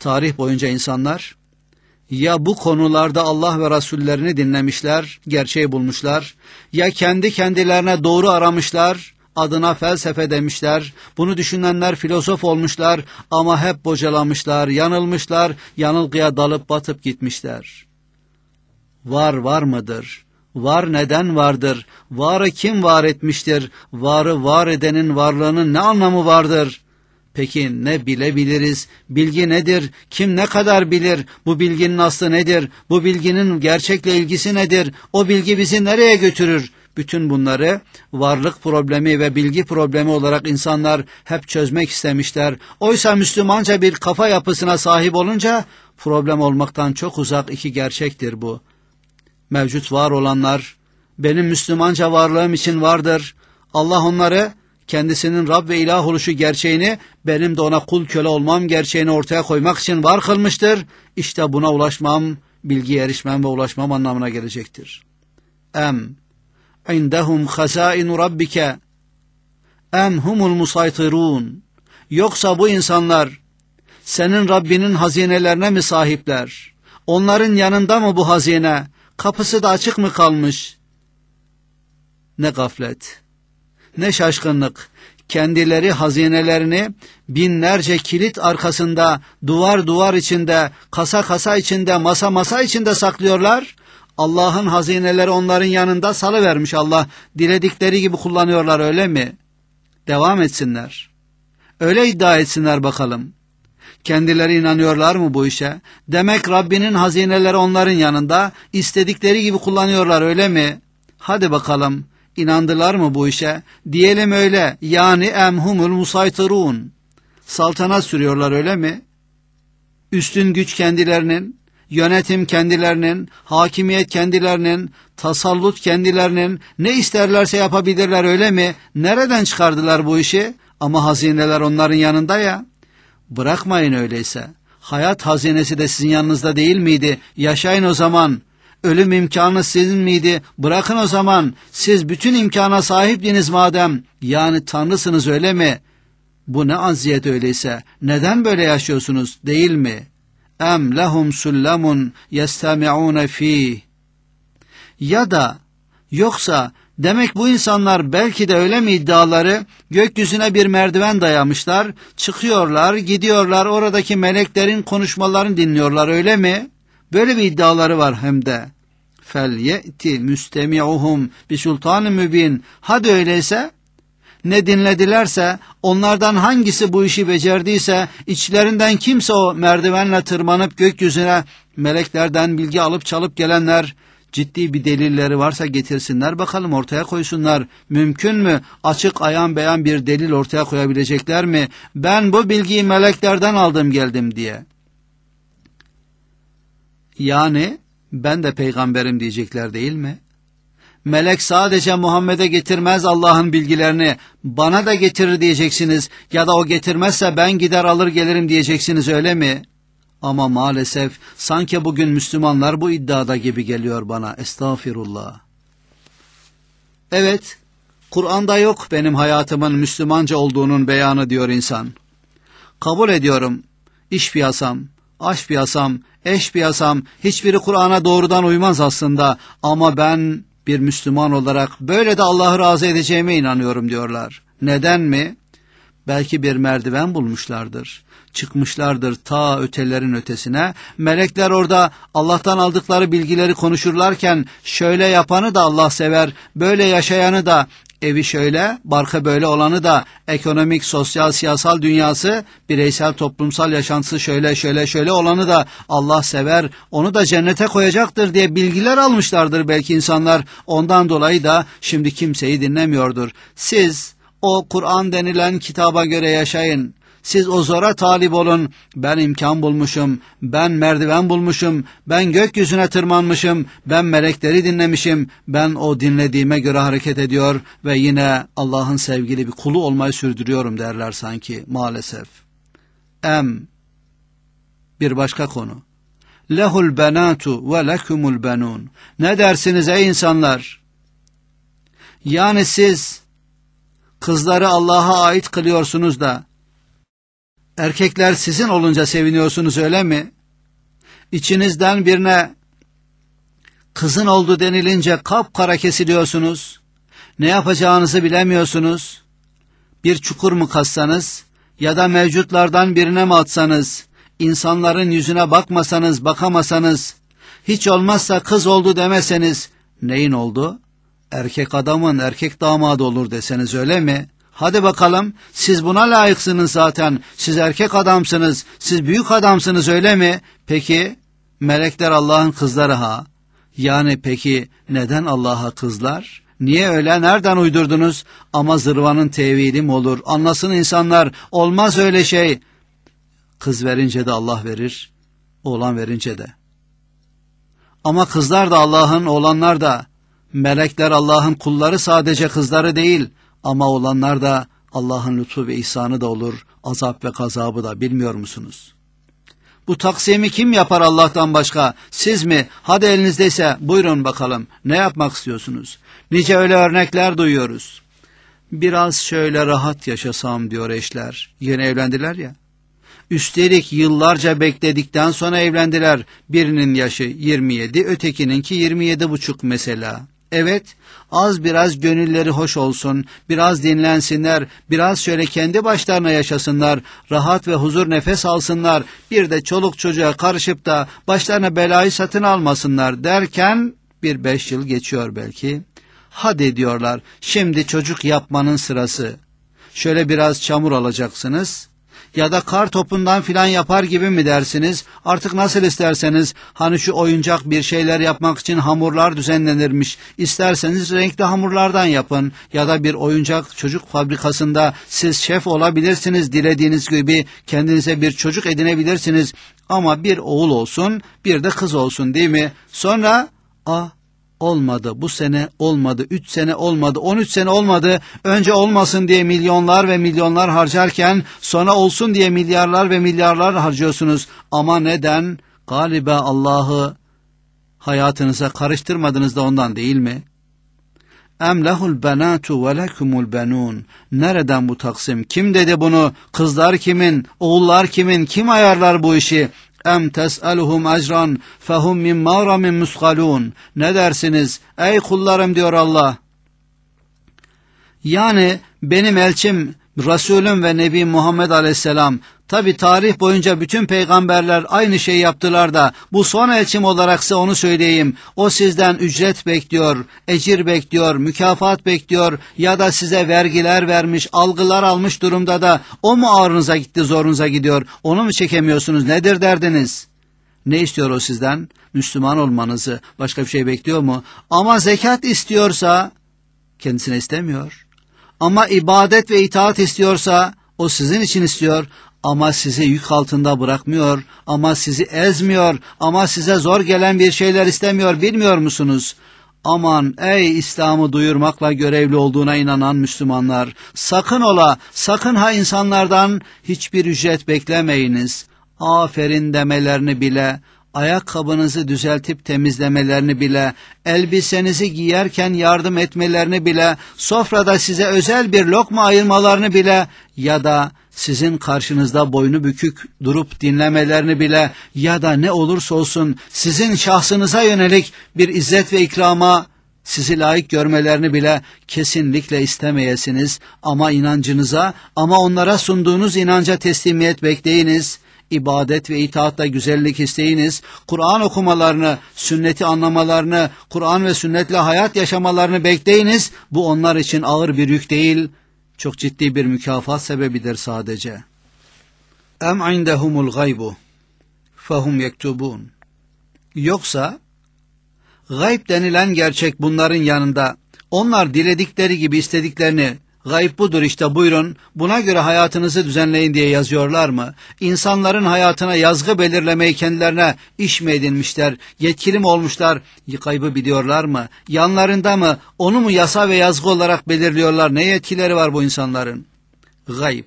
tarih boyunca insanlar ya bu konularda Allah ve Resullerini dinlemişler, gerçeği bulmuşlar, ya kendi kendilerine doğru aramışlar, adına felsefe demişler, bunu düşünenler filozof olmuşlar ama hep bocalamışlar, yanılmışlar, yanılgıya dalıp batıp gitmişler. Var var mıdır? Var neden vardır? Varı kim var etmiştir? Varı var edenin varlığının ne anlamı vardır? Peki ne bilebiliriz? Bilgi nedir? Kim ne kadar bilir? Bu bilginin aslı nedir? Bu bilginin gerçekle ilgisi nedir? O bilgi bizi nereye götürür? Bütün bunları varlık problemi ve bilgi problemi olarak insanlar hep çözmek istemişler. Oysa Müslümanca bir kafa yapısına sahip olunca problem olmaktan çok uzak iki gerçektir bu. Mevcut var olanlar benim Müslümanca varlığım için vardır. Allah onları kendisinin Rab ve ilah oluşu gerçeğini, benim de ona kul köle olmam gerçeğini ortaya koymak için var kılmıştır. İşte buna ulaşmam, bilgiye erişmem ve ulaşmam anlamına gelecektir. Em indehum hazainu rabbike em humul musaytirun. Yoksa bu insanlar senin Rabbinin hazinelerine mi sahipler? Onların yanında mı bu hazine? Kapısı da açık mı kalmış? Ne gaflet, ne şaşkınlık. Kendileri hazinelerini binlerce kilit arkasında, duvar duvar içinde, kasa kasa içinde, masa masa içinde saklıyorlar. Allah'ın hazineleri onların yanında salıvermiş Allah. Diledikleri gibi kullanıyorlar, öyle mi? Devam etsinler. Öyle iddia etsinler bakalım. Kendileri inanıyorlar mı bu işe? Demek Rabbinin hazineleri onların yanında, istedikleri gibi kullanıyorlar, öyle mi? Hadi bakalım, inandılar mı bu işe? Diyelim öyle, yani emhumul musaytirun. Saltanat sürüyorlar, öyle mi? Üstün güç kendilerinin, yönetim kendilerinin, hakimiyet kendilerinin, tasallut kendilerinin, ne isterlerse yapabilirler, öyle mi? Nereden çıkardılar bu işi? Ama hazineler onların yanında ya. Bırakmayın öyleyse. Hayat hazinesi de sizin yanınızda değil miydi? Yaşayın o zaman. Ölüm imkanı sizin miydi? Bırakın o zaman. Siz bütün imkana sahiptiniz madem. Yani Tanrısınız, öyle mi? Bu ne aziyet öyleyse. Neden böyle yaşıyorsunuz, değil mi? Em lehum sullamun yestami'un fih. Ya da yoksa demek bu insanlar belki de öyle mi iddiaları, gökyüzüne bir merdiven dayamışlar, çıkıyorlar, gidiyorlar, oradaki meleklerin konuşmalarını dinliyorlar, öyle mi? Böyle bir iddiaları var hem de. Fel ye'ti müstemi'uhum bi sultanı mübin. Hadi öyleyse, ne dinledilerse, onlardan hangisi bu işi becerdiyse, içlerinden kimse o merdivenle tırmanıp gökyüzüne meleklerden bilgi alıp çalıp gelenler, ciddi bir delilleri varsa getirsinler bakalım, ortaya koysunlar. Mümkün mü? Açık ayan beyan bir delil ortaya koyabilecekler mi? Ben bu bilgiyi meleklerden aldım geldim diye. Yani ben de peygamberim diyecekler, değil mi? Melek sadece Muhammed'e getirmez Allah'ın bilgilerini, bana da getirir diyeceksiniz, ya da o getirmezse ben gider alır gelirim diyeceksiniz, öyle mi? Ama maalesef sanki bugün Müslümanlar bu iddiada gibi geliyor bana. Estağfirullah. Evet, Kur'an'da yok benim hayatımın Müslümanca olduğunun beyanı diyor insan. Kabul ediyorum. İş piyasam, aş piyasam, eş piyasam, hiçbiri Kur'an'a doğrudan uymaz aslında. Ama ben bir Müslüman olarak böyle de Allah'ı razı edeceğime inanıyorum diyorlar. Neden mi? Belki bir merdiven bulmuşlardır. Çıkmışlardır ta ötelerin ötesine. Melekler orada Allah'tan aldıkları bilgileri konuşurlarken şöyle yapanı da Allah sever, böyle yaşayanı da, evi şöyle, barkı böyle olanı da, ekonomik, sosyal, siyasal dünyası, bireysel, toplumsal yaşantısı şöyle şöyle şöyle olanı da Allah sever, onu da cennete koyacaktır diye bilgiler almışlardır belki insanlar. Ondan dolayı da şimdi kimseyi dinlemiyordur. Siz o Kur'an denilen kitaba göre yaşayın. Siz o zora talip olun. Ben imkan bulmuşum, ben merdiven bulmuşum, ben gökyüzüne tırmanmışım, ben melekleri dinlemişim, ben o dinlediğime göre hareket ediyor ve yine Allah'ın sevgili bir kulu olmayı sürdürüyorum derler sanki, maalesef. Em, bir başka konu. Lehul benatu ve lekumul benun. Ne dersiniz ey insanlar? Yani siz kızları Allah'a ait kılıyorsunuz da Erkekler sizin olunca seviniyorsunuz, öyle mi? İçinizden birine kızın oldu denilince kapkara kesiliyorsunuz. Ne yapacağınızı bilemiyorsunuz. Bir çukur mu kazsanız ya da mevcutlardan birine mi atsanız, insanların yüzüne bakmasanız, bakamasanız, hiç olmazsa kız oldu demeseniz, neyin oldu? Erkek adamın erkek damadı olur deseniz, öyle mi? Hadi bakalım, siz buna layıksınız zaten, siz erkek adamsınız, siz büyük adamsınız, öyle mi? Peki, melekler Allah'ın kızları ha? Yani peki neden Allah'a kızlar? Niye öyle? Nereden uydurdunuz? Ama zırvanın tevili mi olur? Anlasın insanlar, olmaz öyle şey. Kız verince de Allah verir, oğlan verince de. Ama kızlar da Allah'ın, oğlanlar da. Melekler Allah'ın kulları, sadece kızları değil. Ama oğlanlar da Allah'ın lütfu ve ihsanı da olur, azap ve gazabı da, bilmiyor musunuz? Bu taksimi kim yapar Allah'tan başka? Siz mi? Hadi elinizdeyse buyurun bakalım. Ne yapmak istiyorsunuz? Nice öyle örnekler duyuyoruz. Biraz şöyle rahat yaşasam diyor eşler. Yeni evlendiler ya. Üstelik yıllarca bekledikten sonra evlendiler. Birinin yaşı yirmi yedi, ötekininki yirmi yedi buçuk mesela. Evet, az biraz gönülleri hoş olsun, biraz dinlensinler, biraz şöyle kendi başlarına yaşasınlar, rahat ve huzur nefes alsınlar, bir de çoluk çocuğa karışıp da başlarına belayı satın almasınlar derken bir beş yıl geçiyor belki. Hadi diyorlar, şimdi çocuk yapmanın sırası. Şöyle biraz çamur alacaksınız. Ya da kar topundan filan yapar gibi mi dersiniz? Artık nasıl isterseniz, hani şu oyuncak bir şeyler yapmak için hamurlar düzenlenirmiş. İsterseniz renkli hamurlardan yapın. Ya da bir oyuncak çocuk fabrikasında siz şef olabilirsiniz. Dilediğiniz gibi kendinize bir çocuk edinebilirsiniz. Ama bir oğul olsun, bir de kız olsun, değil mi? Sonra, a olmadı, bu sene olmadı, üç sene olmadı, on üç sene olmadı. Önce olmasın diye milyonlar ve milyonlar harcarken sonra olsun diye milyarlar ve milyarlar harcıyorsunuz. Ama neden? Galiba Allah'ı hayatınıza karıştırmadınız da ondan, değil mi? Em lehul benatu ve lekumul benun. Nereden bu taksim? Kim dedi bunu? Kızlar kimin? Oğullar kimin? Kim ayarlar bu işi? Em tes'eluhum ecran fehum min mağramin musgalun. Ne dersiniz? Ey kullarım diyor Allah. Yani benim elçim, Resulüm ve Nebi Muhammed Aleyhisselam, tabi tarih boyunca bütün peygamberler aynı şeyi yaptılar da bu son elçim olaraksa onu söyleyeyim. O sizden ücret bekliyor, ecir bekliyor, mükafat bekliyor ya da size vergiler vermiş, algılar almış durumda da o mu ağrınıza gitti, zorunuza gidiyor? Onu mu çekemiyorsunuz? Nedir derdiniz? Ne istiyor o sizden? Müslüman olmanızı. Başka bir şey bekliyor mu? Ama zekat istiyorsa kendisine istemiyor. Ama ibadet ve itaat istiyorsa o sizin için istiyor. Ama sizi yük altında bırakmıyor, ama sizi ezmiyor, ama size zor gelen bir şeyler istemiyor, bilmiyor musunuz? Aman ey İslam'ı duyurmakla görevli olduğuna inanan Müslümanlar, sakın ola, sakın ha insanlardan hiçbir ücret beklemeyiniz. Aferin demelerini bile, ayakkabınızı düzeltip temizlemelerini bile, elbisenizi giyerken yardım etmelerini bile, sofrada size özel bir lokma ayırmalarını bile ya da sizin karşınızda boynu bükük durup dinlemelerini bile ya da ne olursa olsun sizin şahsınıza yönelik bir izzet ve ikrama sizi layık görmelerini bile kesinlikle istemeyesiniz. Ama inancınıza, ama onlara sunduğunuz inanca teslimiyet bekleyiniz. İbadet ve itaatla güzellik isteyiniz, Kur'an okumalarını, sünneti anlamalarını, Kur'an ve sünnetle hayat yaşamalarını bekleyiniz. Bu onlar için ağır bir yük değil, çok ciddi bir mükafat sebebidir sadece. Em indehumul gaybu fehum yektubun. Yoksa gayb denilen gerçek bunların yanında, onlar diledikleri gibi istediklerini, gayb budur işte buyurun, buna göre hayatınızı düzenleyin diye yazıyorlar mı? İnsanların hayatına yazgı belirlemeyi kendilerine iş mi edinmişler, yetkili mi olmuşlar, gaybı biliyorlar mı? Yanlarında mı, onu mu yasa ve yazgı olarak belirliyorlar? Ne yetkileri var bu insanların? Gayb.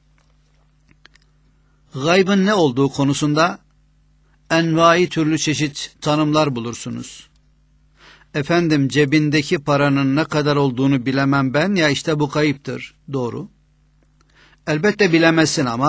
Gaybın ne olduğu konusunda envai türlü çeşit tanımlar bulursunuz. Efendim cebindeki paranın ne kadar olduğunu bilemem ben, ya işte bu kayıptır. Doğru. Elbette bilemezsin ama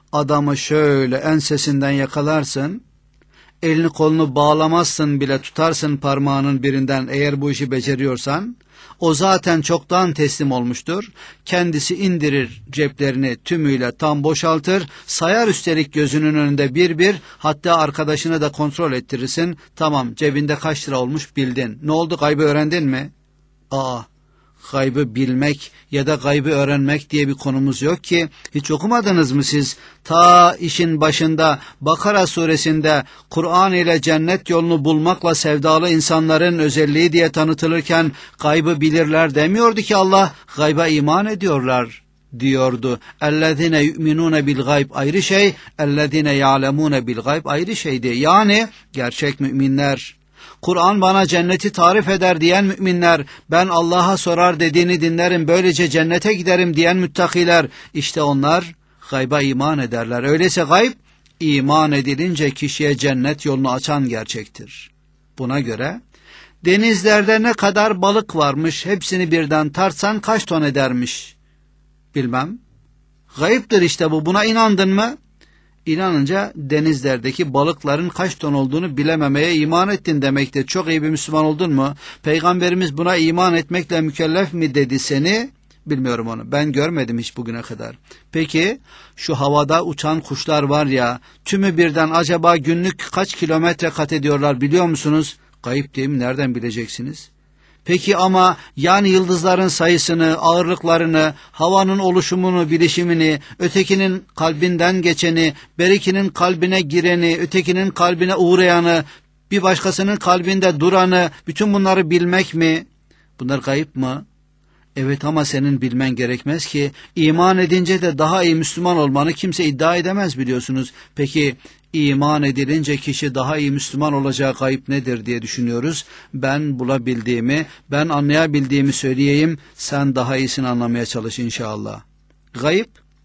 adamı şöyle ensesinden yakalarsın, elini kolunu bağlamazsın bile, tutarsın parmağının birinden eğer bu işi beceriyorsan, o zaten çoktan teslim olmuştur. Kendisi indirir ceplerini tümüyle tam boşaltır, sayar üstelik gözünün önünde bir bir, hatta arkadaşını da kontrol ettirirsin. Tamam, cebinde kaç lira olmuş bildin. Ne oldu, gaybı öğrendin mi? Aa, gaybı bilmek ya da gaybı öğrenmek diye bir konumuz yok ki. Hiç okumadınız mı siz? Ta işin başında Bakara suresinde Kur'an ile cennet yolunu bulmakla sevdalı insanların özelliği diye tanıtılırken gaybı bilirler demiyordu ki Allah, gayba iman ediyorlar diyordu. اَلَّذِينَ يُؤْمِنُونَ بِالْغَيْبِ ayrı şey, اَلَّذِينَ يَعْلَمُونَ بِالْغَيْبِ ayrı şeydi. Yani gerçek müminler, Kur'an bana cenneti tarif eder diyen müminler, ben Allah'a sorar dediğini dinlerim, böylece cennete giderim diyen müttakiler, işte onlar gayba iman ederler. Öyleyse gayb, iman edilince kişiye cennet yolunu açan gerçektir. Buna göre denizlerde ne kadar balık varmış, hepsini birden tartsan kaç ton edermiş? Bilmem. Gayiptir işte bu. Buna inandın mı? İnanınca denizlerdeki balıkların kaç ton olduğunu bilememeye iman ettin demektir. Çok iyi bir Müslüman oldun mu? Peygamberimiz buna iman etmekle mükellef mi dedi seni? Bilmiyorum onu. Ben görmedim hiç bugüne kadar. Peki şu havada uçan kuşlar var ya, tümü birden acaba günlük kaç kilometre kat ediyorlar biliyor musunuz? Kayıp değil mi? Nereden bileceksiniz? Peki ama yani yıldızların sayısını, ağırlıklarını, havanın oluşumunu, bilişimini, ötekinin kalbinden geçeni, berikinin kalbine gireni, ötekinin kalbine uğrayanı, bir başkasının kalbinde duranı, bütün bunları bilmek mi? Bunlar kayıp mı? Evet, ama senin bilmen gerekmez ki. İman edince de daha iyi Müslüman olmanı kimse iddia edemez biliyorsunuz. Peki iman edilince kişi daha iyi Müslüman olacağı gayb nedir diye düşünüyoruz. Ben bulabildiğimi, ben anlayabildiğimi söyleyeyim. Sen daha iyisini anlamaya çalış inşallah. Gayb,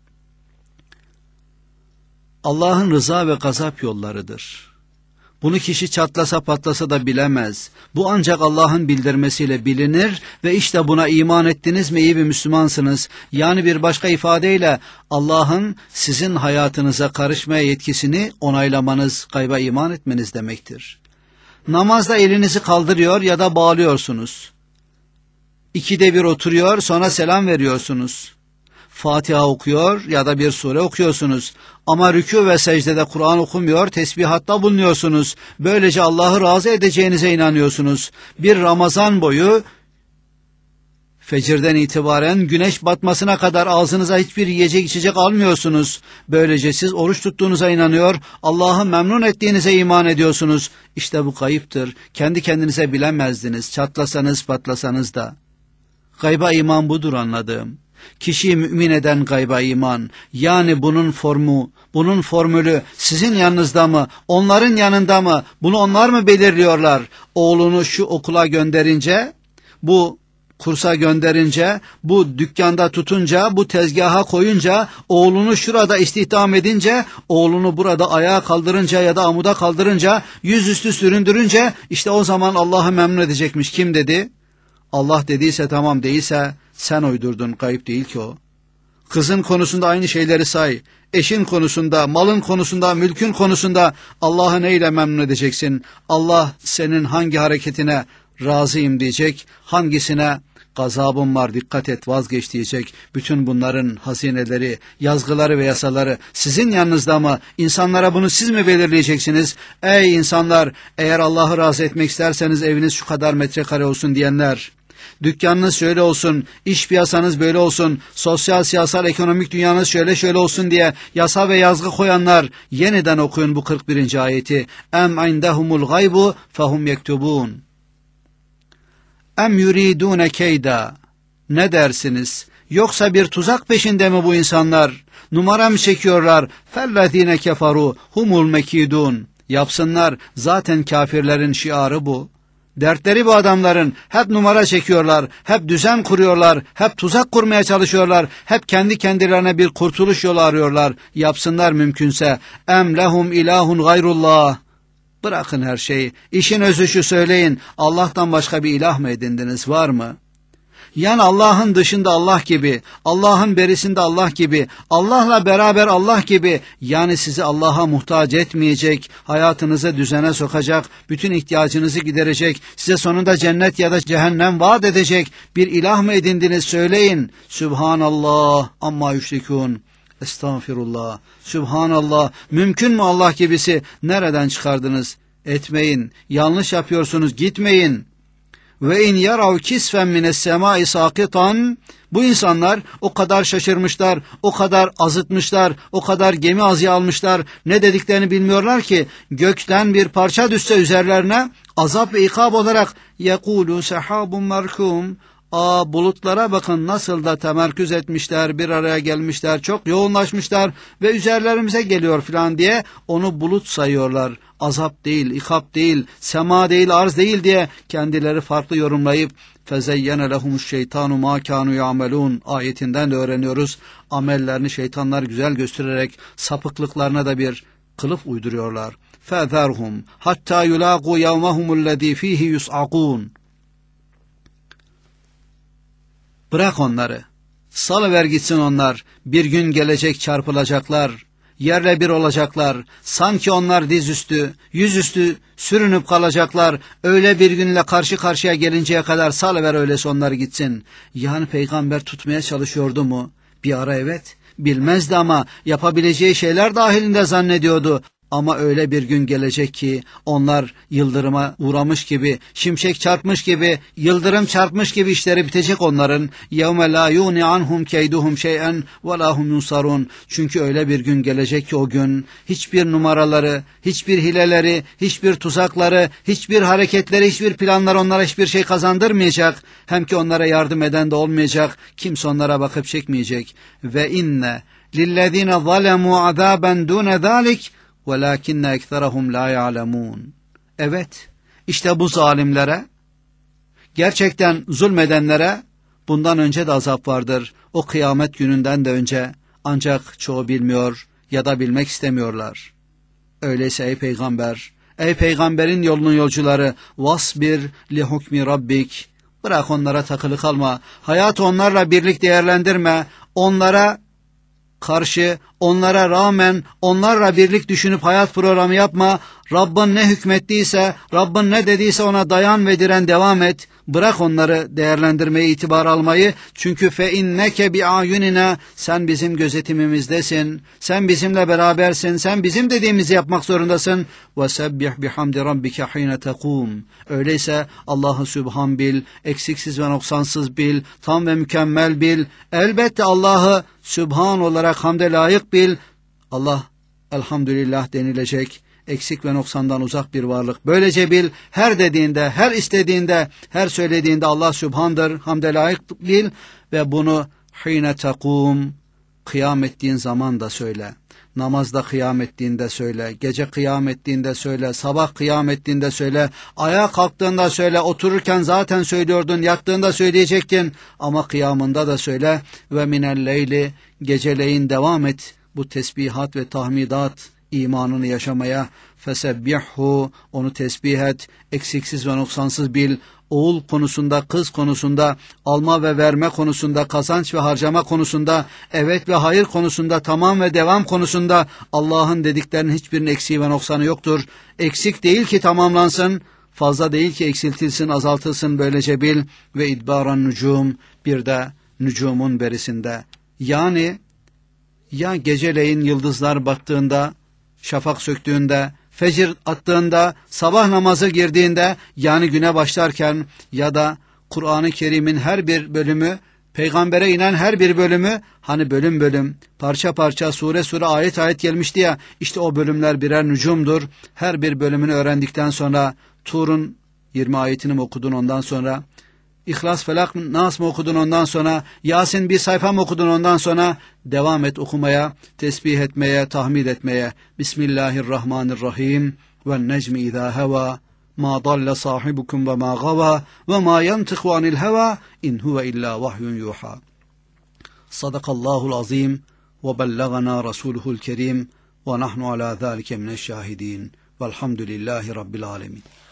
Allah'ın rıza ve gazap yollarıdır. Bunu kişi çatlasa patlasa da bilemez. Bu ancak Allah'ın bildirmesiyle bilinir ve işte buna iman ettiniz mi iyi bir Müslümansınız. Yani bir başka ifadeyle Allah'ın sizin hayatınıza karışmaya yetkisini onaylamanız, gayba iman etmeniz demektir. Namazda elinizi kaldırıyor ya da bağlıyorsunuz. İkide bir oturuyor, sonra selam veriyorsunuz. Fatiha okuyor ya da bir sure okuyorsunuz. Ama rükû ve secdede Kur'an okumuyor, tesbihatta bulunuyorsunuz. Böylece Allah'ı razı edeceğinize inanıyorsunuz. Bir Ramazan boyu fecirden itibaren güneş batmasına kadar ağzınıza hiçbir yiyecek içecek almıyorsunuz. Böylece siz oruç tuttuğunuza inanıyor, Allah'ı memnun ettiğinize iman ediyorsunuz. İşte bu kayıptır. Kendi kendinize bilemezdiniz, çatlasanız patlasanız da. Gayba iman budur anladığım. Kişiyi mümin eden gayba iman, yani bunun formu, bunun formülü sizin yanınızda mı, onların yanında mı, bunu onlar mı belirliyorlar? Oğlunu şu okula gönderince, bu kursa gönderince, bu dükkanda tutunca, bu tezgaha koyunca, oğlunu şurada istihdam edince, oğlunu burada ayağa kaldırınca ya da amuda kaldırınca, yüzüstü süründürünce, işte o zaman Allah'ı memnun edecekmiş. Kim dedi? Allah dediyse tamam, değilse sen uydurdun, kayıp değil ki o. Kızın konusunda aynı şeyleri say. Eşin konusunda, malın konusunda, mülkün konusunda Allah'ı neyle memnun edeceksin? Allah senin hangi hareketine razıyım diyecek, hangisine gazabım var dikkat et vazgeç diyecek. Bütün bunların hazineleri, yazgıları ve yasaları sizin yanınızda mı? İnsanlara bunu siz mi belirleyeceksiniz? Ey insanlar, eğer Allah'ı razı etmek isterseniz eviniz şu kadar metrekare olsun diyenler, dükkanınız şöyle olsun, iş piyasanız böyle olsun, sosyal, siyasal, ekonomik dünyanız şöyle şöyle olsun diye yasa ve yazgı koyanlar, yeniden okuyun bu kırk birinci ayeti. Em indehumul gaybu fehum yektubun. Em yuridune keyda. Ne dersiniz? Yoksa bir tuzak peşinde mi bu insanlar? Numara mı çekiyorlar? Fellezine keferu humul mekidun. Yapsınlar, zaten kafirlerin şiarı bu. Dertleri bu adamların, hep numara çekiyorlar, hep düzen kuruyorlar, hep tuzak kurmaya çalışıyorlar, hep kendi kendilerine bir kurtuluş yolu arıyorlar. Yapsınlar mümkünse. Em lehum ilahun gayrullah. Bırakın her şeyi. İşin özü şu, söyleyin. Allah'tan başka bir ilah mı edindiniz, var mı? Yani Allah'ın dışında Allah gibi, Allah'ın berisinde Allah gibi, Allah'la beraber Allah gibi, yani sizi Allah'a muhtaç etmeyecek, hayatınızı düzene sokacak, bütün ihtiyacınızı giderecek, size sonunda cennet ya da cehennem vaat edecek bir ilah mı edindiniz söyleyin. Sübhanallah amma yüşrikûn. Estağfirullah. Sübhanallah. Mümkün mü Allah gibisi? Nereden çıkardınız? Etmeyin. Yanlış yapıyorsunuz. Gitmeyin. Ve in yarav kisfen mines semai sakitan, bu insanlar o kadar şaşırmışlar, o kadar azıtmışlar, o kadar gemi azıya almışlar, ne dediklerini bilmiyorlar ki gökten bir parça düşse üzerlerine azap ve ikab olarak yekulu sehabun merkum. Aa, bulutlara bakın nasıl da temerküz etmişler, bir araya gelmişler, çok yoğunlaşmışlar ve üzerlerimize geliyor filan diye onu bulut sayıyorlar. Azap değil, ikab değil, sema değil, arz değil diye kendileri farklı yorumlayıp fezeyyene lehumuş şeytanu ma kanu yamelun ayetinden de öğreniyoruz. Amellerini şeytanlar güzel göstererek sapıklıklarına da bir kılıf uyduruyorlar. Fezerhum hatta yulagu yevmehumullezî fihi yus'akûn. Bırak onları, salıver gitsin onlar, bir gün gelecek çarpılacaklar, yerle bir olacaklar, sanki onlar dizüstü, yüzüstü sürünüp kalacaklar, öyle bir günle karşı karşıya gelinceye kadar salıver öyleyse onları gitsin. Yani peygamber tutmaya çalışıyordu mu? Bir ara evet, bilmezdi ama yapabileceği şeyler dahilinde zannediyordu. Ama öyle bir gün gelecek ki onlar yıldırıma uğramış gibi, şimşek çarpmış gibi, yıldırım çarpmış gibi işleri bitecek onların. يَوْمَ لَا يُغْنِ عَنْهُمْ كَيْدُهُمْ شَيْئًا وَلَا هُمْ يُنْصَرُونَ. Çünkü öyle bir gün gelecek ki o gün hiçbir numaraları, hiçbir hileleri, hiçbir tuzakları, hiçbir hareketleri, hiçbir planlar onlara hiçbir şey kazandırmayacak. Hem ki onlara yardım eden de olmayacak. Kimse onlara bakıp çekmeyecek. Ve inne lillezine zalemu azaben dune zalik وَلَاكِنَّ اَكْثَرَهُمْ لَا يَعْلَمُونَ. Evet, işte bu zalimlere, gerçekten zulmedenlere bundan önce de azap vardır. O kıyamet gününden de önce, ancak çoğu bilmiyor ya da bilmek istemiyorlar. Öyleyse ey peygamber, ey peygamberin yolunun yolcuları, vasbir li hukmi rabbik. Bırak onlara takılı kalma, hayatı onlarla birlik değerlendirme, onlara karşı, onlara rağmen onlarla birlik düşünüp hayat programı yapma. Rabbin ne hükmettiyse, Rabbin ne dediyse ona dayan ve diren, devam et. Bırak onları değerlendirmeyi, itibar almayı. Çünkü fe inneke bi ayunina, sen bizim gözetimimizdesin. Sen bizimle berabersin. Sen bizim dediğimizi yapmak zorundasın. Ve sebbih bihamdi rabbike hine tekum. Öyleyse Allah'ı sübhan bil, eksiksiz ve noksansız bil, tam ve mükemmel bil. Elbette Allah'ı sübhan olarak hamde layık bil. Allah elhamdülillah denilecek, eksik ve noksandan uzak bir varlık. Böylece bil, her dediğinde, her istediğinde, her söylediğinde Allah sübhandır, hamde layık bil ve bunu hine tekum, kıyam ettiğin zaman da söyle. Namazda kıyam ettiğinde söyle, gece kıyam ettiğinde söyle, sabah kıyam ettiğinde söyle, ayağa kalktığında söyle, otururken zaten söylüyordun, yattığında söyleyecektin ama kıyamında da söyle. Ve minel leyli, geceleyin devam et bu tesbihat ve tahmidat imanını yaşamaya. Fesebbihhu, onu tesbih et, eksiksiz ve noksansız bil. Oğul konusunda, kız konusunda, alma ve verme konusunda, kazanç ve harcama konusunda, evet ve hayır konusunda, tamam ve devam konusunda Allah'ın dediklerinin hiçbirinin eksiği ve noksanı yoktur. Eksik değil ki tamamlansın, fazla değil ki eksiltilsin, azaltılsın, böylece bil. Ve idbaran nücum, bir de nücumun berisinde. Yani ya geceleyin yıldızlar battığında, şafak söktüğünde, fecir attığında, sabah namazı girdiğinde, yani güne başlarken ya da Kur'an-ı Kerim'in her bir bölümü, peygambere inen her bir bölümü, hani bölüm bölüm, parça parça, sure sure, ayet ayet gelmişti ya, işte o bölümler birer nücumdur. Her bir bölümünü öğrendikten sonra, Tur'un yirmi ayetini mi okudun ondan sonra, İhlas, Felak, Nas mı okudun ondan sonra, Yasin bir sayfa mı okudun ondan sonra, devam et okumaya, tesbih etmeye, tahmid etmeye. Bismillahirrahmanirrahim. Ve necmi izâ heva, ma dalle sahibukum ve ma gava, ve ma yantıku anil heva, in huve illa vahyun yuha. Sadakallahul azim, ve bellagana rasuluhul kerim, ve nahnu ala zâlike mineşşâhidîn. Velhamdülillahi rabbil alemin.